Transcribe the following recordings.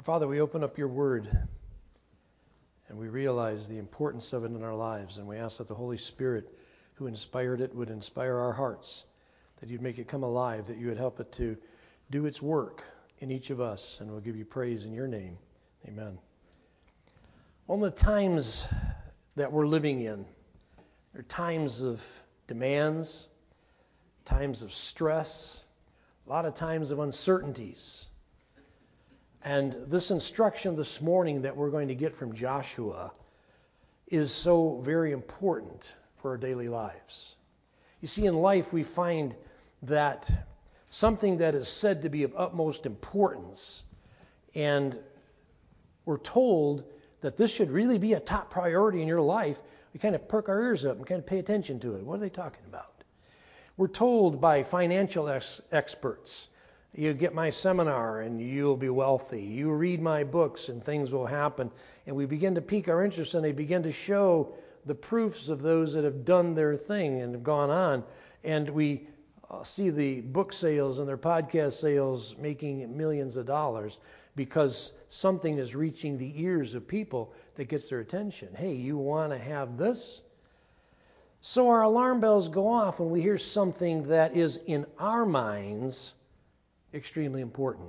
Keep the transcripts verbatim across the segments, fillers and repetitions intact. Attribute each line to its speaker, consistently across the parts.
Speaker 1: Our Father, we open up your word and we realize the importance of it in our lives, and we ask that the Holy Spirit who inspired it would inspire our hearts, that you'd make it come alive, that you would help it to do its work in each of us, and we'll give you praise in your name. Amen. On the times that we're living in, there are times of demands, times of stress, a lot of times of uncertainties. And this instruction this morning that we're going to get from Joshua is so very important for our daily lives. You see, in life we find that something that is said to be of utmost importance, and we're told that this should really be a top priority in your life, we kind of perk our ears up and kind of pay attention to it. What are they talking about? We're told by financial ex- experts, you get my seminar and you'll be wealthy. You read my books and things will happen. And we begin to pique our interest, and they begin to show the proofs of those that have done their thing and have gone on. And we uh, see the book sales and their podcast sales making millions of dollars because something is reaching the ears of people that gets their attention. Hey, you want to have this? So our alarm bells go off when we hear something that is in our minds extremely important.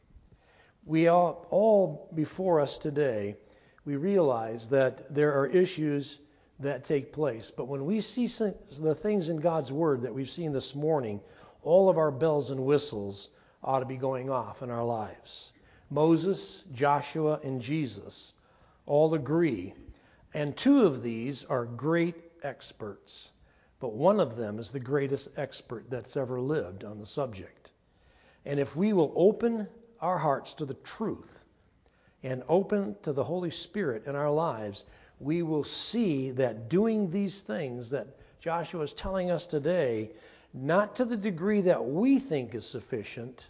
Speaker 1: We all, all before us today, we realize that there are issues that take place. But when we see some, the things in God's Word that we've seen this morning, all of our bells and whistles ought to be going off in our lives. Moses, Joshua, and Jesus all agree. And two of these are great experts. But one of them is the greatest expert that's ever lived on the subject. And if we will open our hearts to the truth and open to the Holy Spirit in our lives, we will see that doing these things that Joshua is telling us today, not to the degree that we think is sufficient,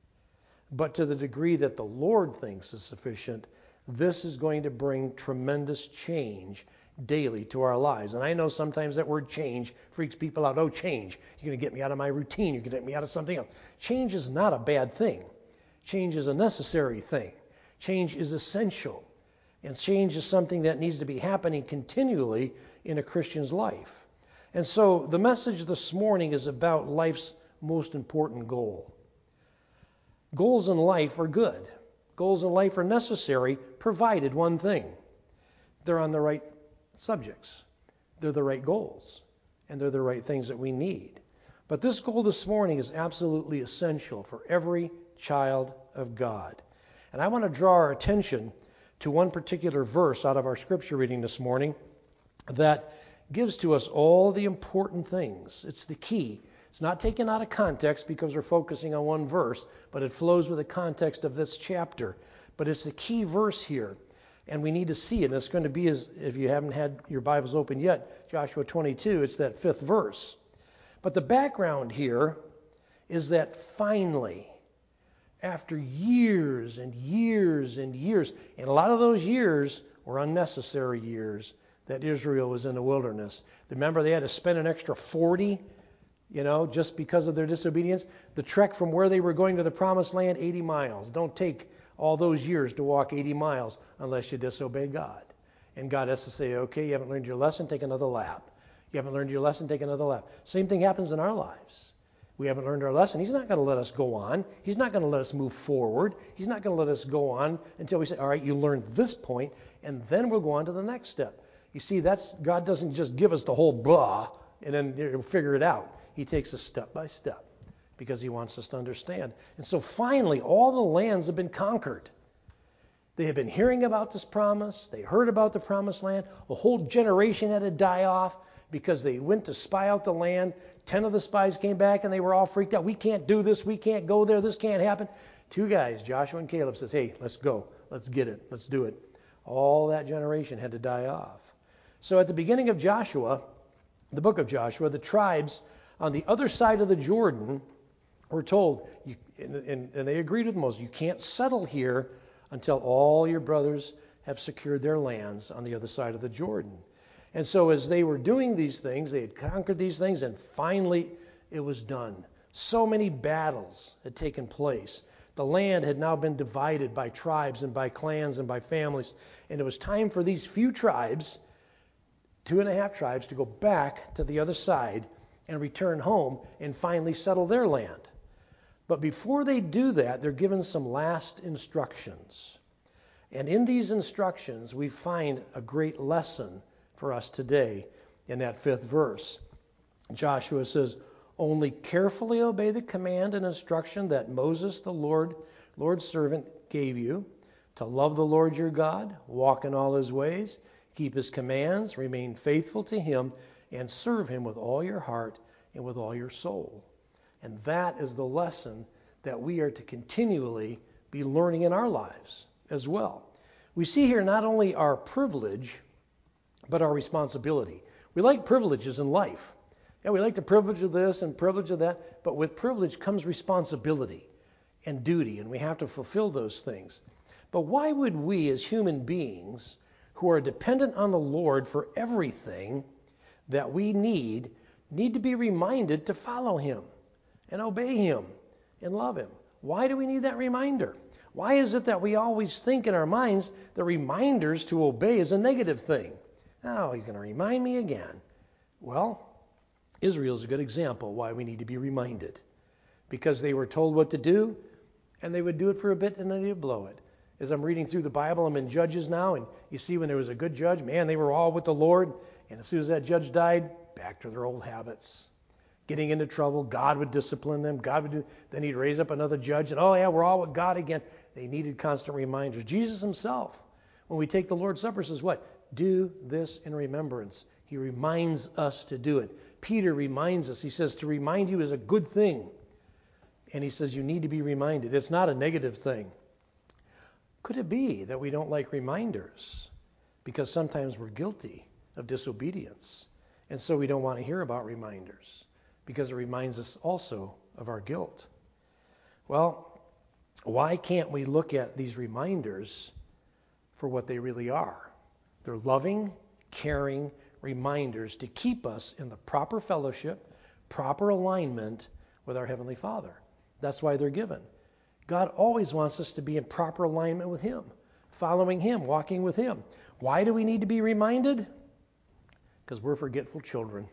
Speaker 1: but to the degree that the Lord thinks is sufficient, this is going to bring tremendous change daily to our lives. And I know sometimes that word change freaks people out. Oh, change. You're going to get me out of my routine. You're going to get me out of something else. Change is not a bad thing. Change is a necessary thing. Change is essential. And change is something that needs to be happening continually in a Christian's life. And so the message this morning is about life's most important goal. Goals in life are good. Goals in life are necessary, provided one thing. They're on the right subjects. They're the right goals, and they're the right things that we need. But this goal this morning is absolutely essential for every child of God. And I want to draw our attention to one particular verse out of our scripture reading this morning that gives to us all the important things. It's the key. It's not taken out of context because we're focusing on one verse, but it flows with the context of this chapter. But it's the key verse here. And we need to see it. And it's going to be, as if you haven't had your Bibles open yet, Joshua twenty-two, it's that fifth verse. But the background here is that finally, after years and years and years, and a lot of those years were unnecessary years that Israel was in the wilderness. Remember, they had to spend an extra forty, you know, just because of their disobedience. The trek from where they were going to the promised land, eighty miles. Don't take all those years to walk eighty miles unless you disobey God. And God has to say, okay, you haven't learned your lesson, take another lap. You haven't learned your lesson, take another lap. Same thing happens in our lives. We haven't learned our lesson. He's not going to let us go on. He's not going to let us move forward. He's not going to let us go on until we say, all right, you learned this point, and then we'll go on to the next step. You see, that's God doesn't just give us the whole blah and then you know, figure it out. He takes us step by step, because he wants us to understand. And so finally, all the lands have been conquered. They had been hearing about this promise. They heard about the promised land. A whole generation had to die off because they went to spy out the land. Ten of the spies came back and they were all freaked out. We can't do this. We can't go there. This can't happen. Two guys, Joshua and Caleb, says, hey, let's go. Let's get it. Let's do it. All that generation had to die off. So at the beginning of Joshua, the book of Joshua, the tribes on the other side of the Jordan were told, you, and, and, and they agreed with Moses, you can't settle here until all your brothers have secured their lands on the other side of the Jordan. And so as they were doing these things, they had conquered these things, and finally it was done. So many battles had taken place The land had now been divided by tribes and by clans and by families. And it was time for these few tribes, two and a half tribes, to go back to the other side and return home and finally settle their land. But before they do that, they're given some last instructions. And in these instructions, we find a great lesson for us today in that fifth verse. Joshua says, "Only carefully obey the command and instruction that Moses, the Lord, Lord's servant, gave you, to love the Lord your God, walk in all his ways, keep his commands, remain faithful to him, and serve him with all your heart and with all your soul." And that is the lesson that we are to continually be learning in our lives as well. We see here not only our privilege, but our responsibility. We like privileges in life. Yeah, we like the privilege of this and privilege of that, but with privilege comes responsibility and duty, and we have to fulfill those things. But why would we as human beings who are dependent on the Lord for everything that we need, need to be reminded to follow him and obey him and love him? Why do we need that reminder? Why is it that we always think in our minds that reminders to obey is a negative thing? Oh, he's going to remind me again. Well, Israel's a good example why we need to be reminded. Because they were told what to do, and they would do it for a bit, and then they'd blow it. As I'm reading through the Bible, I'm in Judges now, and you see when there was a good judge, man, they were all with the Lord, and as soon as that judge died, back to their old habits. Getting into trouble, God would discipline them, God would do, then he'd raise up another judge, and oh yeah, we're all with God again. They needed constant reminders. Jesus himself, when we take the Lord's Supper, says what? Do this in remembrance. He reminds us to do it. Peter reminds us, he says, to remind you is a good thing. And he says you need to be reminded. It's not a negative thing. Could it be that we don't like reminders because sometimes we're guilty of disobedience, and so we don't want to hear about reminders because it reminds us also of our guilt? Well, why can't we look at these reminders for what they really are? They're loving, caring reminders to keep us in the proper fellowship, proper alignment with our Heavenly Father. That's why they're given. God always wants us to be in proper alignment with him, following him, walking with him. Why do we need to be reminded? Because we're forgetful children.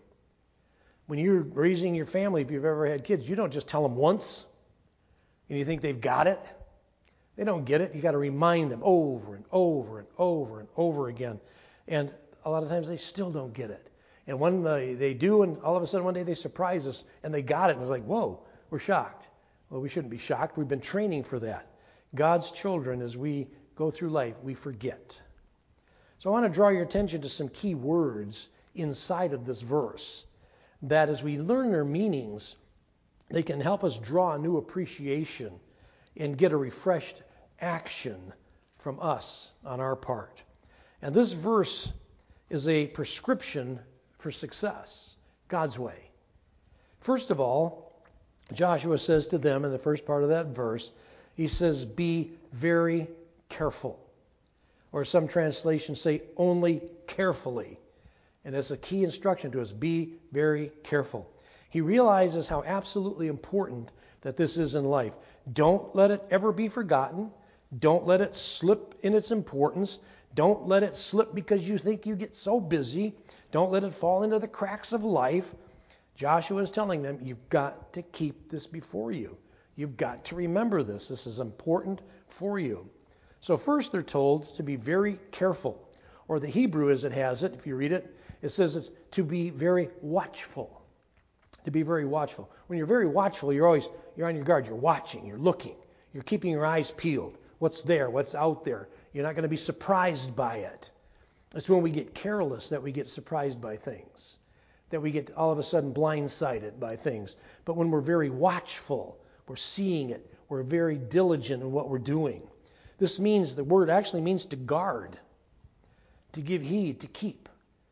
Speaker 1: When you're raising your family, if you've ever had kids, you don't just tell them once and you think they've got it. They don't get it. You got to remind them over and over and over and over again. And a lot of times they still don't get it. And when they, they do, and all of a sudden one day they surprise us and they got it, and it's like, whoa, we're shocked. Well, we shouldn't be shocked. We've been training for that. God's children, as we go through life, we forget. So I want to draw your attention to some key words inside of this verse that as we learn their meanings, they can help us draw a new appreciation and get a refreshed action from us on our part. And this verse is a prescription for success, God's way. First of all, Joshua says to them in the first part of that verse, he says, be very careful. Or some translations say, only carefully. And that's a key instruction to us, be very careful. He realizes how absolutely important that this is in life. Don't let it ever be forgotten. Don't let it slip in its importance. Don't let it slip because you think you get so busy. Don't let it fall into the cracks of life. Joshua is telling them, you've got to keep this before you. You've got to remember this. This is important for you. So first they're told to be very careful. Or the Hebrew as it has it, if you read it, it says it's to be very watchful. To be very watchful. When you're very watchful, you're always, you're on your guard. You're watching, you're looking. You're keeping your eyes peeled. What's there? What's out there? You're not going to be surprised by it. It's when we get careless that we get surprised by things. That we get all of a sudden blindsided by things. But when we're very watchful, we're seeing it. We're very diligent in what we're doing. This means, the word actually means to guard, to give heed, to keep.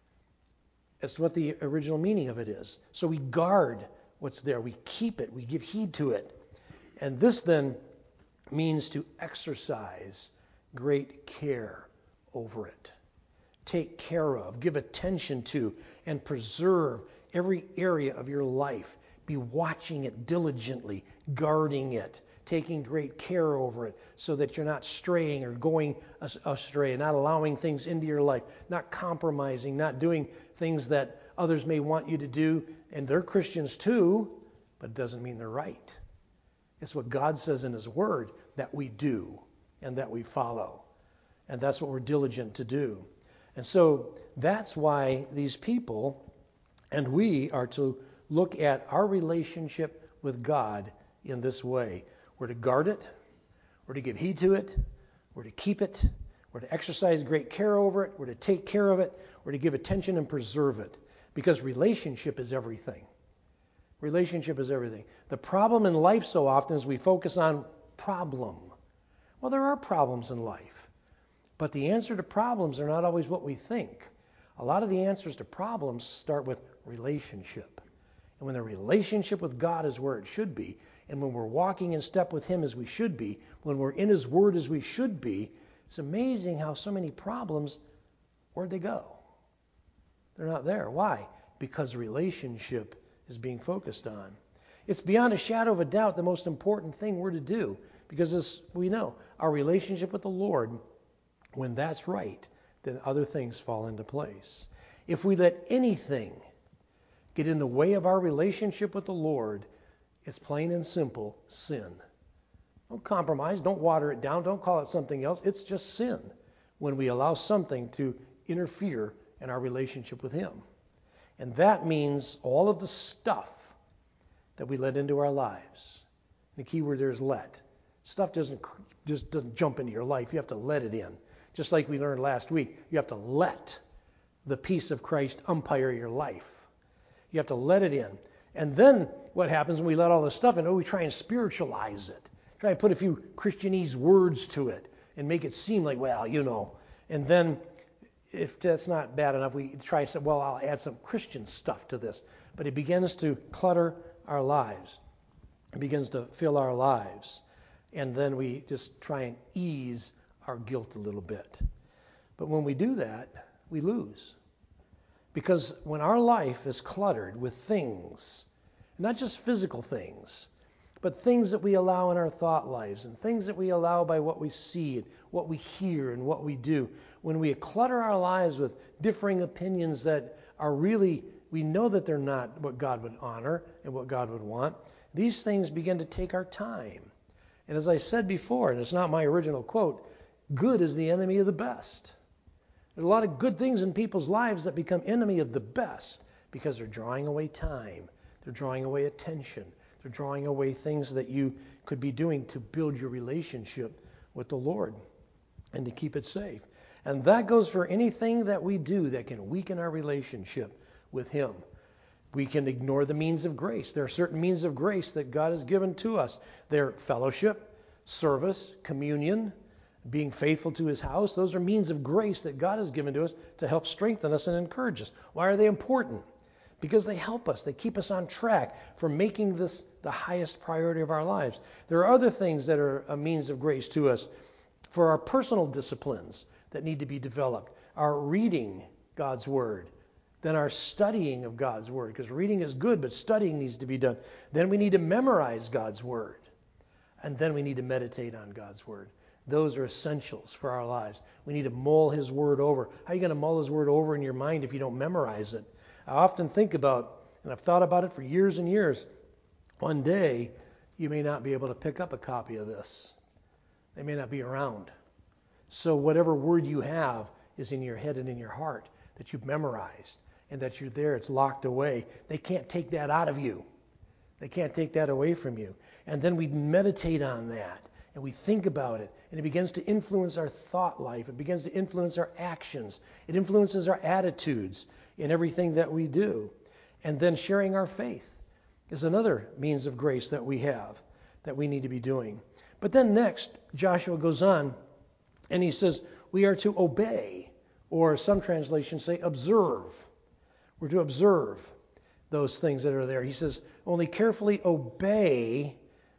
Speaker 1: That's what the original meaning of it is. So we guard what's there. We keep it. We give heed to it. And this then means to exercise great care over it. Take care of, give attention to, and preserve every area of your life. Be watching it diligently, guarding it, taking great care over it so that you're not straying or going astray, not allowing things into your life, not compromising, not doing things that others may want you to do. And they're Christians too, but it doesn't mean they're right. It's what God says in His Word that we do and that we follow. And that's what we're diligent to do. And so that's why these people and we are to look at our relationship with God in this way. We're to guard it. We're to give heed to it. We're to keep it. We're to exercise great care over it. We're to take care of it. We're to give attention and preserve it. Because relationship is everything. Relationship is everything. The problem in life so often is we focus on problem. Well, there are problems in life. But the answer to problems are not always what we think. A lot of the answers to problems start with relationship. And when the relationship with God is where it should be, and when we're walking in step with Him as we should be, when we're in His Word as we should be, it's amazing how so many problems, where'd they go? They're not there. Why? Because relationship is being focused on. It's beyond a shadow of a doubt the most important thing we're to do, because as we know, our relationship with the Lord, when that's right, then other things fall into place. If we let anything get in the way of our relationship with the Lord, it's plain and simple sin. Don't compromise. Don't water it down. Don't call it something else. It's just sin when we allow something to interfere in our relationship with Him. And that means all of the stuff that we let into our lives. The key word there is let. Stuff doesn't just doesn't jump into your life. You have to let it in. Just like we learned last week, you have to let the peace of Christ umpire your life. You have to let it in. And then what happens when we let all this stuff in? Oh, we try and spiritualize it. Try and put a few Christianese words to it and make it seem like, well, you know. And then if that's not bad enough, we try to say, well, I'll add some Christian stuff to this. But it begins to clutter our lives. It begins to fill our lives. And then we just try and ease our guilt a little bit. But when we do that, we lose. Because when our life is cluttered with things, not just physical things, but things that we allow in our thought lives and things that we allow by what we see and what we hear and what we do, when we clutter our lives with differing opinions that are really, we know that they're not what God would honor and what God would want, these things begin to take our time. And as I said before, and it's not my original quote, good is the enemy of the best. There's a lot of good things in people's lives that become enemy of the best because they're drawing away time. They're drawing away attention. They're drawing away things that you could be doing to build your relationship with the Lord and to keep it safe. And that goes for anything that we do that can weaken our relationship with Him. We can ignore the means of grace. There are certain means of grace that God has given to us. They're fellowship, service, communion, being faithful to His house. Those are means of grace that God has given to us to help strengthen us and encourage us. Why are they important? Because they help us. They keep us on track for making this the highest priority of our lives. There are other things that are a means of grace to us for our personal disciplines that need to be developed. Our reading God's Word. Then our studying of God's Word. Because reading is good, but studying needs to be done. Then we need to memorize God's Word. And then we need to meditate on God's Word. Those are essentials for our lives. We need to mull His Word over. How are you going to mull His Word over in your mind if you don't memorize it? I often think about, and I've thought about it for years and years, one day you may not be able to pick up a copy of this. They may not be around. So whatever word you have is in your head and in your heart that you've memorized and that you're there, it's locked away. They can't take that out of you. They can't take that away from you. And then we meditate on that. And we think about it, and it begins to influence our thought life. It begins to influence our actions. It influences our attitudes in everything that we do. And then sharing our faith is another means of grace that we have, that we need to be doing. But then next, Joshua goes on, and he says, we are to obey, or some translations say observe. We're to observe those things that are there. He says, only carefully obey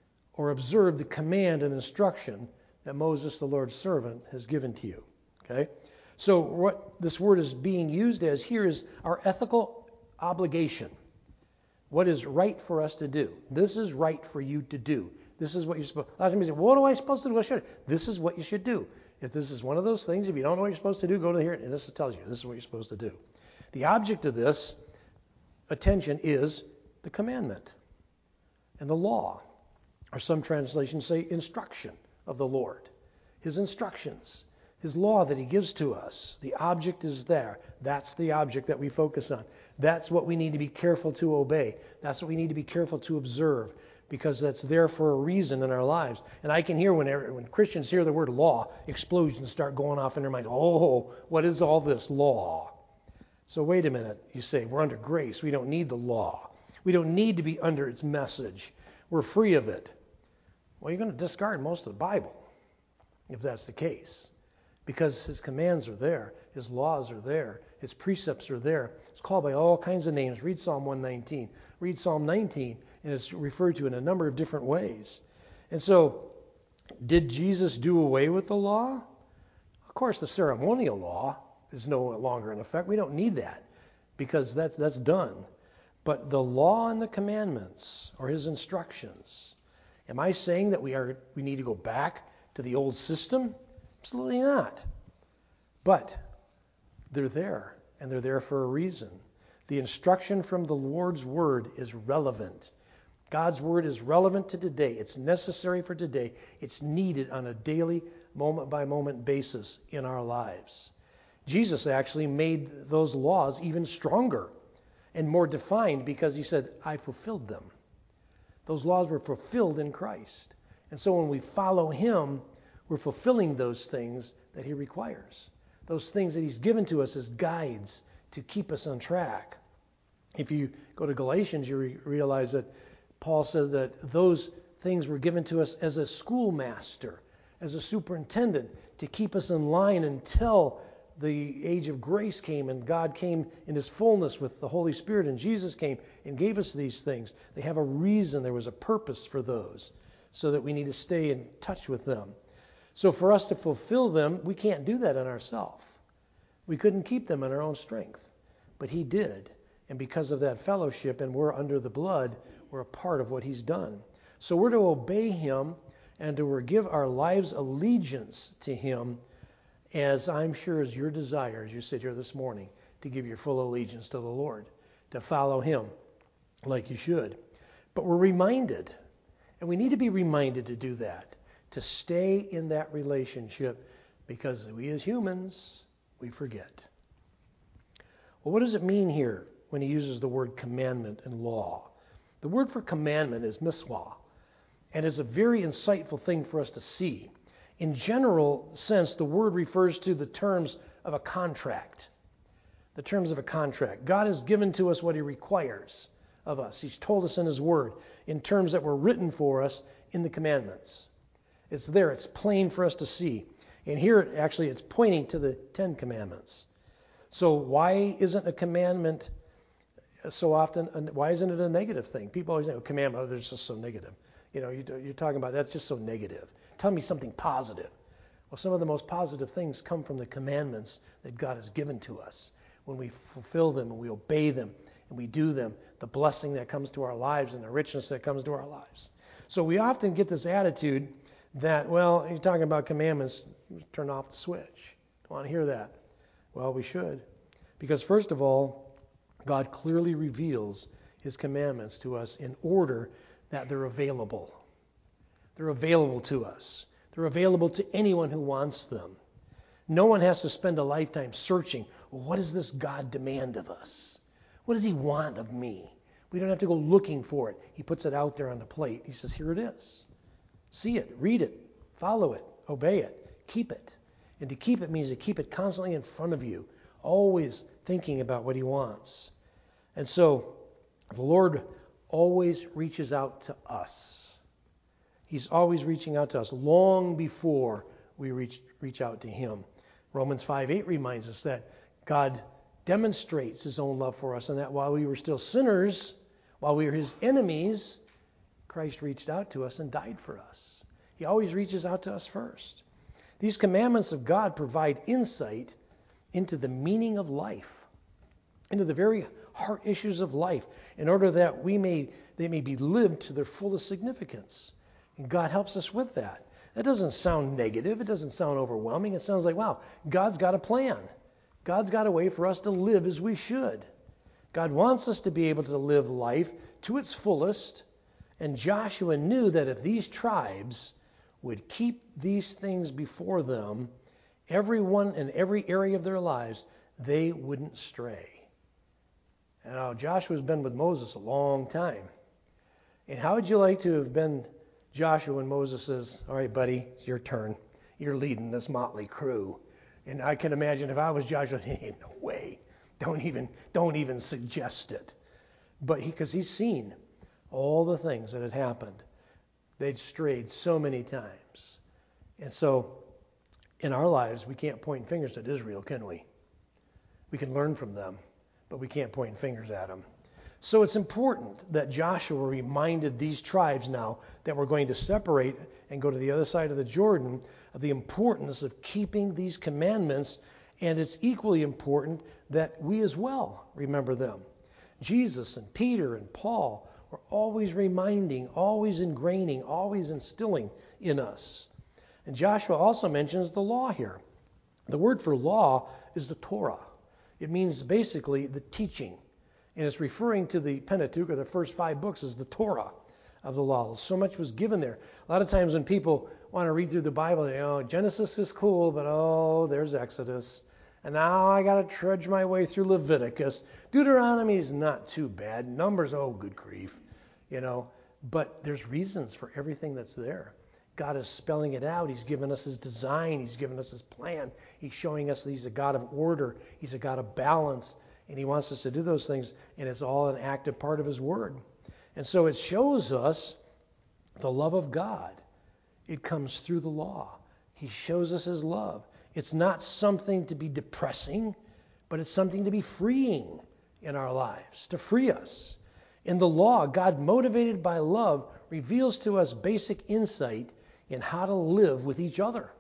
Speaker 1: or observe the command and instruction that Moses, the Lord's servant, has given to you. Okay? So what this word is being used as here is our ethical obligation. What is right for us to do. This is right for you to do. This is what you're supposed to do. A lot of times you say, what am I supposed to do? What should I? This is what you should do. If this is one of those things, if you don't know what you're supposed to do, go to here, and this tells you this is what you're supposed to do. The object of this attention is the commandment and the law, or some translations say instruction of the Lord. His instructions, His law that He gives to us. The object is there. That's the object that we focus on. That's what we need to be careful to obey. That's what we need to be careful to observe, because that's there for a reason in our lives. And I can hear whenever, when Christians hear the word law, explosions start going off in their mind. Oh, what is all this law? So wait a minute, you say, we're under grace. We don't need the law. We don't need to be under its message. We're free of it. Well, you're going to discard most of the Bible if that's the case, because His commands are there, His laws are there, His precepts are there. It's called by all kinds of names. Read Psalm one nineteen. Read Psalm nineteen, and it's referred to in a number of different ways. And so, did Jesus do away with the law? Of course, the ceremonial law is no longer in effect. We don't need that, because that's that's done. But the law and the commandments, or His instructions, am I saying that we are we need to go back to the old system? Absolutely not. But they're there, and they're there for a reason. The instruction from the Lord's Word is relevant. God's Word is relevant to today. It's necessary for today. It's needed on a daily, moment-by-moment basis in our lives. Jesus actually made those laws even stronger and more defined, because He said, I fulfilled them. Those laws were fulfilled in Christ. And so when we follow Him, we're fulfilling those things that He requires. Those things that He's given to us as guides to keep us on track. If you go to Galatians, you re- realize that Paul says that those things were given to us as a schoolmaster, as a superintendent, to keep us in line until the age of grace came and God came in His fullness with the Holy Spirit, and Jesus came and gave us these things. They have a reason. There was a purpose for those, so that we need to stay in touch with them. So for us to fulfill them, we can't do that in ourselves. We couldn't keep them in our own strength. But He did. And because of that fellowship, and we're under the blood, we're a part of what He's done. So we're to obey Him and to give our lives allegiance to Him, as I'm sure is your desire as you sit here this morning, to give your full allegiance to the Lord, to follow Him like you should. But we're reminded, and we need to be reminded to do that, to stay in that relationship, because we as humans, we forget. Well, what does it mean here when He uses the word commandment and law? The word for commandment is miswah, and is a very insightful thing for us to see. In general sense, the word refers to the terms of a contract. The terms of a contract. God has given to us what He requires of us. He's told us in His Word in terms that were written for us in the commandments. It's there. It's plain for us to see. And here, actually, it's pointing to the Ten Commandments. So why isn't a commandment so often, why isn't it a negative thing? People always say, oh, commandment, oh, they're just so negative. You know, you're talking about that's just so negative. Tell me something positive. Well, some of the most positive things come from the commandments that God has given to us. When we fulfill them and we obey them and we do them, the blessing that comes to our lives and the richness that comes to our lives. So we often get this attitude that, well, you're talking about commandments, turn off the switch. Don't want to hear that. Well, we should. Because first of all, God clearly reveals His commandments to us in order that they're available. They're available to us. They're available to anyone who wants them. No one has to spend a lifetime searching, well, what does this God demand of us? What does He want of me? We don't have to go looking for it. He puts it out there on the plate. He says, here it is. See it, read it, follow it, obey it, keep it. And to keep it means to keep it constantly in front of you, always thinking about what He wants. And so the Lord always reaches out to us. He's always reaching out to us long before we reach reach out to Him. Romans five eight reminds us that God demonstrates His own love for us, and that while we were still sinners, while we were His enemies, Christ reached out to us and died for us. He always reaches out to us first. These commandments of God provide insight into the meaning of life. into the very heart issues of life, in order that we may they may be lived to their fullest significance. And God helps us with that. That doesn't sound negative. It doesn't sound overwhelming. It sounds like, wow, God's got a plan. God's got a way for us to live as we should. God wants us to be able to live life to its fullest. And Joshua knew that if these tribes would keep these things before them, everyone in every area of their lives, they wouldn't stray. Now, Joshua's been with Moses a long time. And how would you like to have been Joshua when Moses says, all right, buddy, it's your turn. You're leading this motley crew. And I can imagine if I was Joshua, hey, no way. Don't even, don't even suggest it. But he, because he's seen all the things that had happened. They'd strayed so many times. And so in our lives, we can't point fingers at Israel, can we? We can learn from them, but we can't point fingers at them. So it's important that Joshua reminded these tribes now that we're going to separate and go to the other side of the Jordan of the importance of keeping these commandments, and it's equally important that we as well remember them. Jesus and Peter and Paul were always reminding, always ingraining, always instilling in us. And Joshua also mentions the law here. The word for law is the Torah. It means basically the teaching. And it's referring to the Pentateuch, or the first five books, as the Torah of the law. So much was given there. A lot of times when people want to read through the Bible, you know, Genesis is cool, but oh, there's Exodus. And now I got to trudge my way through Leviticus. Deuteronomy is not too bad. Numbers, oh, good grief. You know, but there's reasons for everything that's there. God is spelling it out. He's given us his design. He's given us his plan. He's showing us that he's a God of order. He's a God of balance. And he wants us to do those things. And it's all an active part of his word. And so it shows us the love of God. It comes through the law. He shows us his love. It's not something to be depressing, but it's something to be freeing in our lives, to free us. In the law, God, motivated by love, reveals to us basic insight in how to live with each other,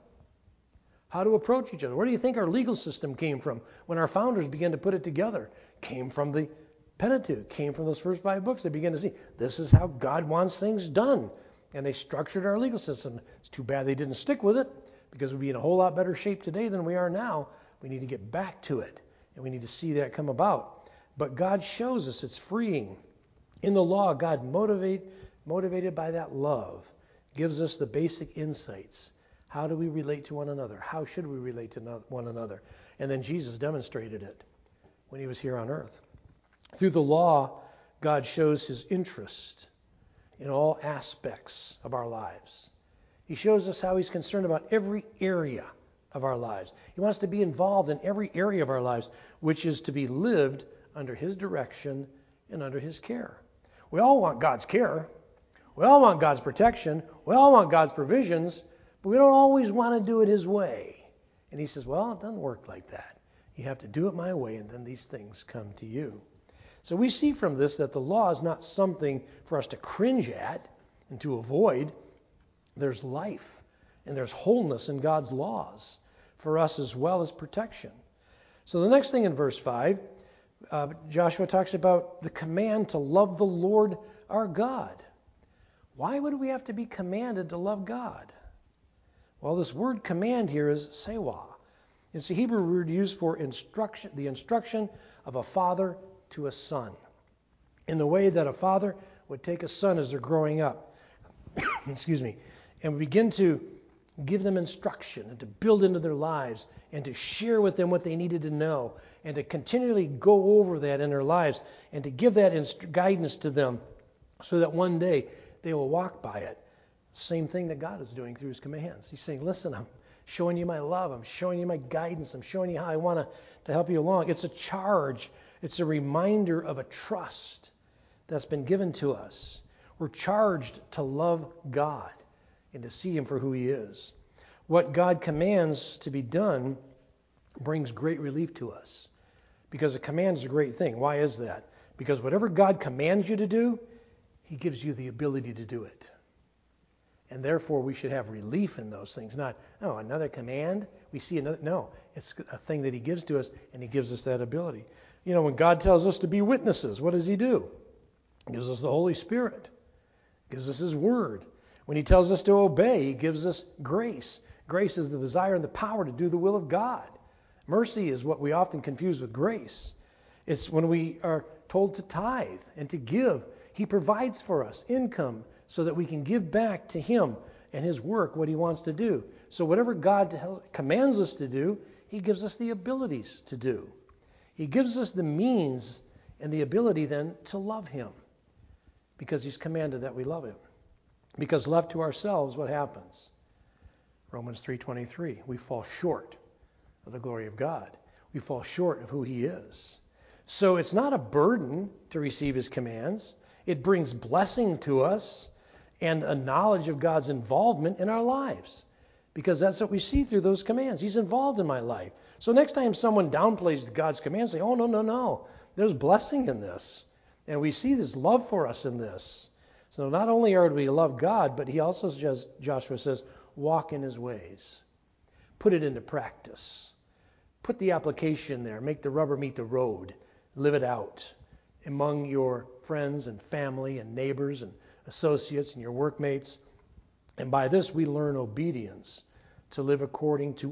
Speaker 1: how to approach each other. Where do you think our legal system came from when our founders began to put it together? Came from the Pentateuch, came from those first five books. They began to see this is how God wants things done. And they structured our legal system. It's too bad they didn't stick with it, because we'd be in a whole lot better shape today than we are now. We need to get back to it, and we need to see that come about. But God shows us it's freeing. In the law, God, motivate, motivated by that love, gives us the basic insights. How do we relate to one another? How should we relate to one another? And then Jesus demonstrated it when he was here on earth. Through the law, God shows his interest in all aspects of our lives. He shows us how he's concerned about every area of our lives. He wants to be involved in every area of our lives, which is to be lived under his direction and under his care. We all want God's care. We all want God's protection. We all want God's provisions, but we don't always want to do it his way. And he says, well, it doesn't work like that. You have to do it my way, and then these things come to you. So we see from this that the law is not something for us to cringe at and to avoid. There's life and there's wholeness in God's laws for us as well as protection. So the next thing in verse five, uh, Joshua talks about the command to love the Lord our God. Why would we have to be commanded to love God? Well, this word command here is sewah. It's the Hebrew word used for instruction, the instruction of a father to a son, in the way that a father would take a son as they're growing up, excuse me, and begin to give them instruction and to build into their lives and to share with them what they needed to know and to continually go over that in their lives and to give that inst- guidance to them so that one day they will walk by it. Same thing that God is doing through his commands. He's saying, listen, I'm showing you my love. I'm showing you my guidance. I'm showing you how I want to, to help you along. It's a charge. It's a reminder of a trust that's been given to us. We're charged to love God and to see him for who he is. What God commands to be done brings great relief to us, because a command is a great thing. Why is that? Because whatever God commands you to do, he gives you the ability to do it. And therefore, we should have relief in those things. Not, oh, another command? We see another. No, it's a thing that he gives to us, and he gives us that ability. You know, when God tells us to be witnesses, what does he do? He gives us the Holy Spirit. Gives us his word. When he tells us to obey, he gives us grace. Grace is the desire and the power to do the will of God. Mercy is what we often confuse with grace. It's when we are told to tithe and to give. He provides for us income so that we can give back to him and his work what he wants to do. So whatever God commands us to do, he gives us the abilities to do. He gives us the means and the ability then to love him, because he's commanded that we love him. Because left to ourselves, what happens? Romans three twenty-three, we fall short of the glory of God. We fall short of who he is. So it's not a burden to receive his commands. It brings blessing to us and a knowledge of God's involvement in our lives, because that's what we see through those commands. He's involved in my life. So next time someone downplays God's commands, say, oh, no, no, no. There's blessing in this. And we see this love for us in this. So not only are we to love God, but he also, says, Joshua says, walk in his ways. Put it into practice. Put the application there. Make the rubber meet the road. Live it out among your friends and family and neighbors and associates and your workmates. And by this we learn obedience, to live according to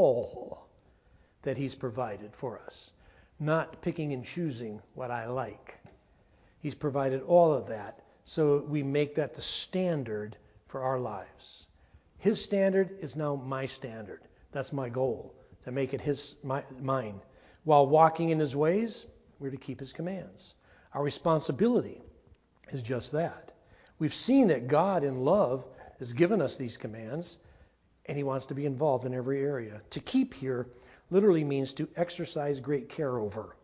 Speaker 1: all that he's provided for us. Not picking and choosing what I like. He's provided all of that, so we make that the standard for our lives. His standard is now my standard. That's my goal, to make it his my, mine. While walking in his ways, we're to keep his commands. Our responsibility is just that. We've seen that God in love has given us these commands, and he wants to be involved in every area. To keep here literally means to exercise great care over.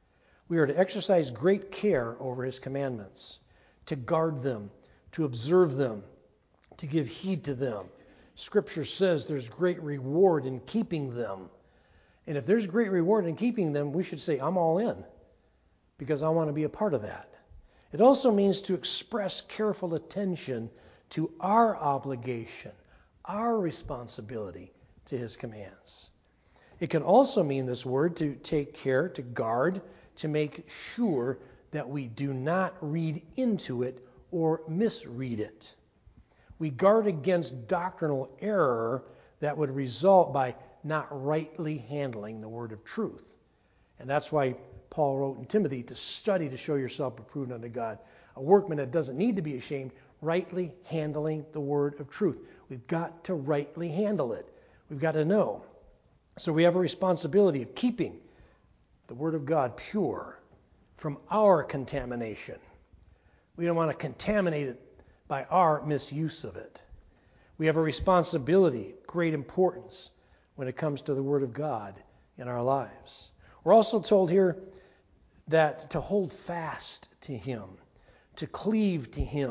Speaker 1: We are to exercise great care over his commandments, to guard them, to observe them, to give heed to them. Scripture says there's great reward in keeping them. And if there's great reward in keeping them, we should say, I'm all in, because I want to be a part of that. It also means to express careful attention to our obligation, our responsibility to his commands. It can also mean, this word, to take care, to guard, to make sure that we do not read into it or misread it. We guard against doctrinal error that would result by not rightly handling the word of truth. And that's why Paul wrote in Timothy to study to show yourself approved unto God, a workman that doesn't need to be ashamed, rightly handling the word of truth. We've got to rightly handle it. We've got to know. So we have a responsibility of keeping the word of God pure from our contamination. We don't want to contaminate it by our misuse of it. We have a responsibility, great importance, when it comes to the word of God in our lives. We're also told here that to hold fast to him, to cleave to him,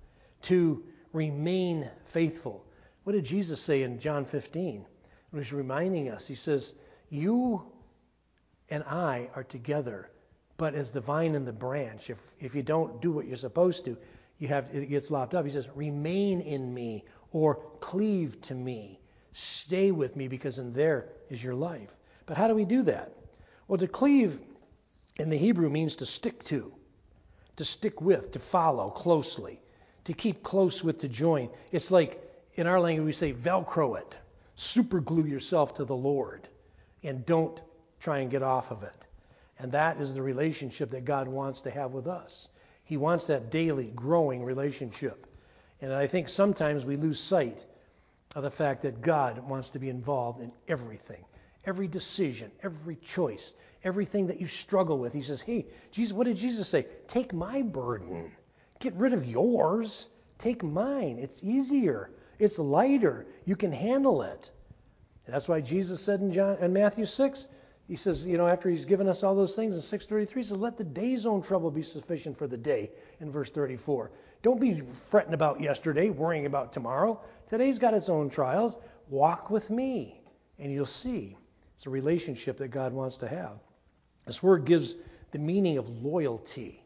Speaker 1: to remain faithful. What did Jesus say in John fifteen? He was reminding us. He says, you and I are together, but as the vine and the branch, if if you don't do what you're supposed to, you have it gets lopped up. He says, remain in me, or cleave to me. Stay with me, because in there is your life. But how do we do that? Well, to cleave in the Hebrew means to stick to, to stick with, to follow closely, to keep close with, to join. It's like, in our language, we say Velcro it. Super glue yourself to the Lord, and don't try and get off of it. And that is the relationship that God wants to have with us. He wants that daily growing relationship. And I think sometimes we lose sight of the fact that God wants to be involved in everything, every decision, every choice, everything that you struggle with. He says, hey, Jesus, what did Jesus say? Take my burden. Get rid of yours. Take mine. It's easier. It's lighter. You can handle it. And that's why Jesus said in John in Matthew six, he says, you know, after he's given us all those things in six thirty-three, he says, let the day's own trouble be sufficient for the day, in verse thirty-four. Don't be fretting about yesterday, worrying about tomorrow. Today's got its own trials. Walk with me, and you'll see. It's a relationship that God wants to have. This word gives the meaning of loyalty.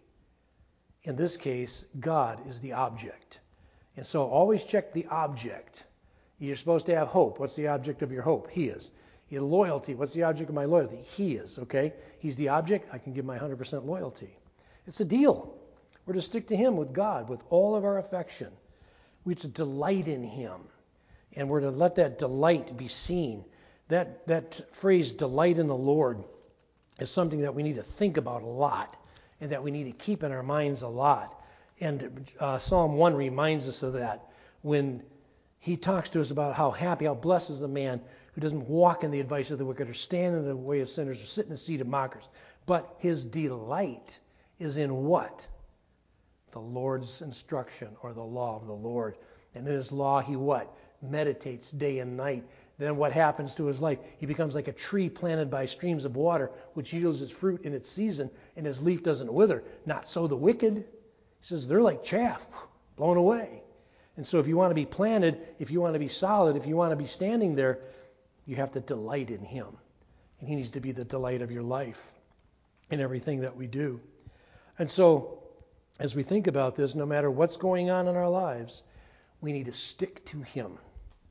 Speaker 1: In this case, God is the object. And so always check the object. You're supposed to have hope. What's the object of your hope? He is. Your loyalty, what's the object of my loyalty? He is, okay? He's the object, I can give my one hundred percent loyalty. It's a deal. We're to stick to him with God, with all of our affection. We're to delight in him. And we're to let that delight be seen. That, that phrase, delight in the Lord, is something that we need to think about a lot and that we need to keep in our minds a lot. And uh, Psalm one reminds us of that when he talks to us about how happy, how blessed is the man who doesn't walk in the advice of the wicked or stand in the way of sinners or sit in the seat of mockers. But his delight is in what? The Lord's instruction, or the law of the Lord. And in his law he what? Meditates day and night. Then what happens to his life? He becomes like a tree planted by streams of water, which yields its fruit in its season, and his leaf doesn't wither. Not so the wicked. He says they're like chaff, blown away. And so if you want to be planted, if you want to be solid, if you want to be standing there, you have to delight in him. And he needs to be the delight of your life in everything that we do. And so as we think about this, no matter what's going on in our lives, we need to stick to him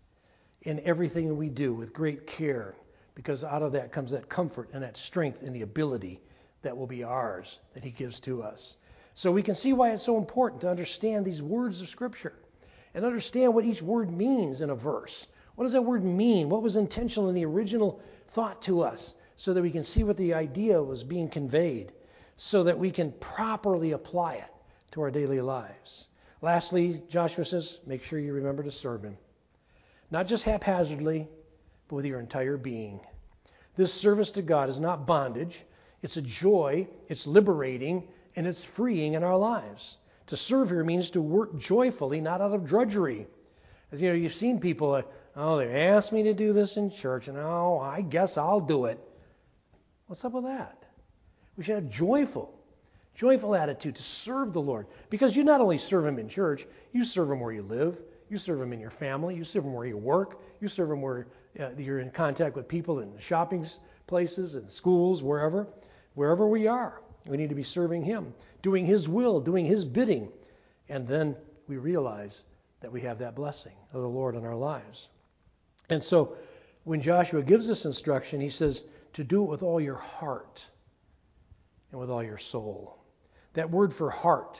Speaker 1: in everything that we do with great care, because out of that comes that comfort and that strength and the ability that will be ours, that he gives to us. So we can see why it's so important to understand these words of Scripture and understand what each word means in a verse. What does that word mean? What was intentional in the original thought to us, so that we can see what the idea was being conveyed, so that we can properly apply it to our daily lives. Lastly, Joshua says, make sure you remember to serve him. Not just haphazardly, but with your entire being. This service to God is not bondage. It's a joy, it's liberating, and it's freeing in our lives. To serve here means to work joyfully, not out of drudgery. As you know, you've seen people, uh, oh, they asked me to do this in church, and oh, I guess I'll do it. What's up with that? We should have joyful, joyful attitude to serve the Lord. Because you not only serve him in church, you serve him where you live. You serve him in your family. You serve him where you work. You serve him where uh, you're in contact with people in shopping places and schools, wherever. Wherever we are, we need to be serving him, doing his will, doing his bidding. And then we realize that we have that blessing of the Lord in our lives. And so when Joshua gives this instruction, he says to do it with all your heart and with all your soul. That word for heart,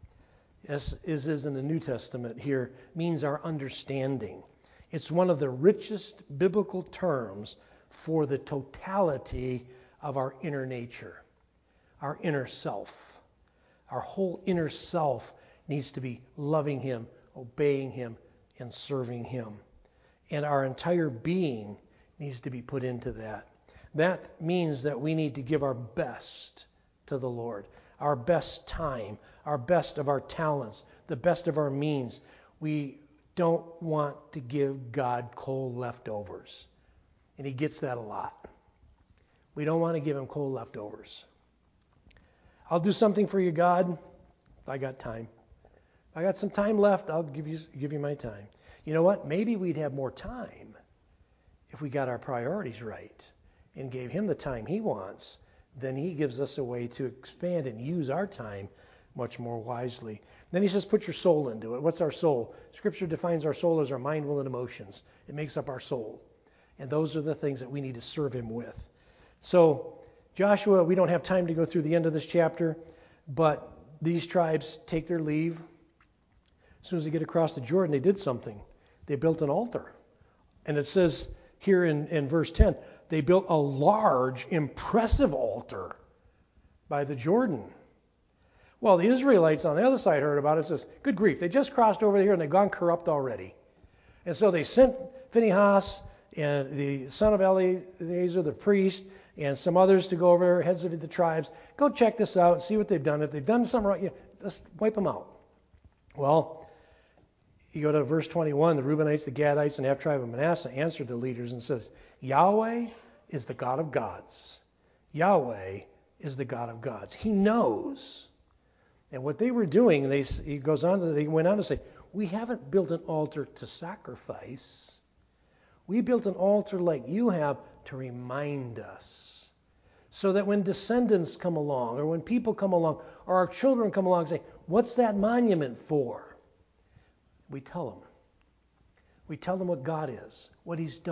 Speaker 1: as is in the New Testament here, means our understanding. It's one of the richest biblical terms for the totality of our inner nature, our inner self. Our whole inner self needs to be loving him, obeying him, and serving him. And our entire being needs to be put into that. That means that we need to give our best to the Lord, our best time, our best of our talents, the best of our means. We don't want to give God cold leftovers. And he gets that a lot. We don't want to give him cold leftovers. I'll do something for you, God, if I got time. If I got some time left, I'll give you give you my time. You know what? Maybe we'd have more time if we got our priorities right and gave him the time he wants. Then he gives us a way to expand and use our time much more wisely. Then he says, put your soul into it. What's our soul? Scripture defines our soul as our mind, will, and emotions. It makes up our soul. And those are the things that we need to serve him with. So Joshua, we don't have time to go through the end of this chapter, but these tribes take their leave. As soon as they get across the Jordan, they did something. They built an altar. And it says here in, in verse ten, they built a large, impressive altar by the Jordan. Well, the Israelites on the other side heard about it and says, good grief, they just crossed over here and they've gone corrupt already. And so they sent Phinehas and the son of Eleazar, the priest, and some others to go over, heads of the tribes, go check this out and see what they've done. If they've done something right, yeah, just wipe them out. Well, you go to verse twenty-one, the Reubenites, the Gadites, and half tribe of Manasseh answered the leaders and says, Yahweh is the God of gods. Yahweh is the God of gods. He knows. And what they were doing, they, he goes on, to, they went on to say, we haven't built an altar to sacrifice. We built an altar like you have to remind us. So that when descendants come along, or when people come along, or our children come along and say, what's that monument for? We tell them. We tell them what God is, what he's done,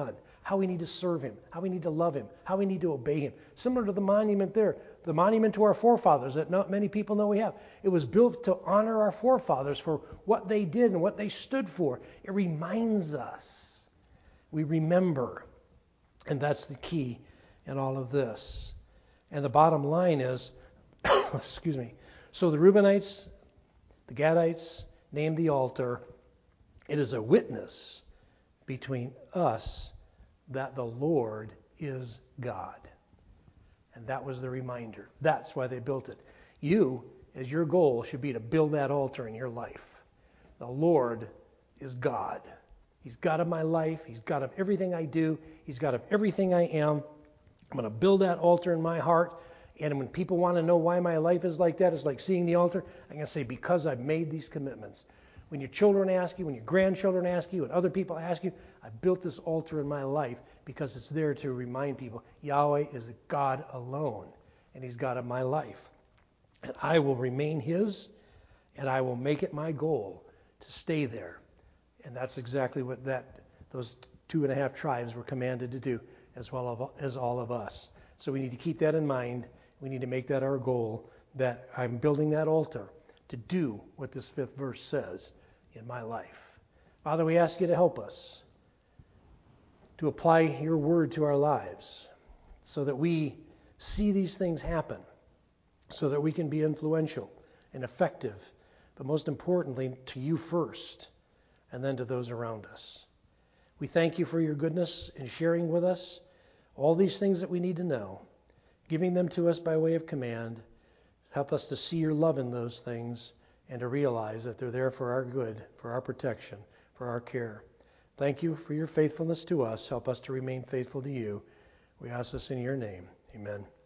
Speaker 1: how we need to serve him, how we need to love him, how we need to obey him. Similar to the monument there, the monument to our forefathers that not many people know we have. It was built to honor our forefathers for what they did and what they stood for. It reminds us. We remember. And that's the key in all of this. And the bottom line is, excuse me, so the Reubenites, the Gadites named the altar. It is a witness between us that the Lord is God. And that was the reminder. That's why they built it. You, as your goal, should be to build that altar in your life. The Lord is God. He's God of my life. He's God of everything I do. He's God of everything I am. I'm going to build that altar in my heart. And when people want to know why my life is like that, it's like seeing the altar. I'm going to say, because I've made these commitments. When your children ask you, when your grandchildren ask you, when other people ask you, I built this altar in my life because it's there to remind people Yahweh is God alone, and he's God of my life. And I will remain his, and I will make it my goal to stay there. And that's exactly what that those two and a half tribes were commanded to do, as well as all of us. So we need to keep that in mind. We need to make that our goal, that I'm building that altar to do what this fifth verse says in my life. Father, we ask you to help us to apply your word to our lives so that we see these things happen, so that we can be influential and effective, but most importantly, to you first, and then to those around us. We thank you for your goodness in sharing with us all these things that we need to know, giving them to us by way of command. Help us to see your love in those things and to realize that they're there for our good, for our protection, for our care. Thank you for your faithfulness to us. Help us to remain faithful to you. We ask this in your name. Amen.